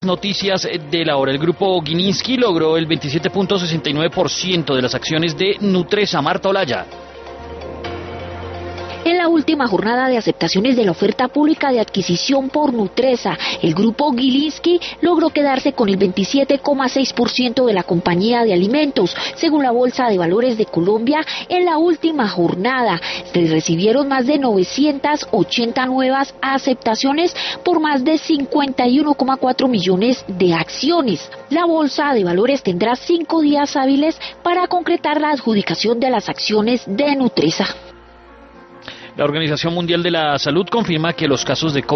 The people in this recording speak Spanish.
noticias de la hora. El grupo Gilinski logró el 27.69% de las acciones de Nutresa. Marta Olaya. En la última jornada de aceptaciones de la oferta pública de adquisición por Nutresa, el grupo Gilinski logró quedarse con el 27,6% de la compañía de alimentos. Según la Bolsa de Valores de Colombia, en la última jornada se recibieron más de 980 nuevas aceptaciones por más de 51,4 millones de acciones. La Bolsa de Valores tendrá 5 días hábiles para concretar la adjudicación de las acciones de Nutresa. La Organización Mundial de la Salud confirma que los casos de COVID